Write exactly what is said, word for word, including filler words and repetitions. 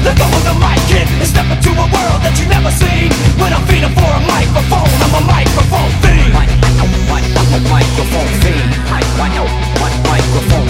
Let go of the mic, kid, and step into a world that you never seen. When I'm feeding for a microphone, I'm a microphone fiend. Mic, mic, mic, microphone fiend. Mic, mic, mic, microphone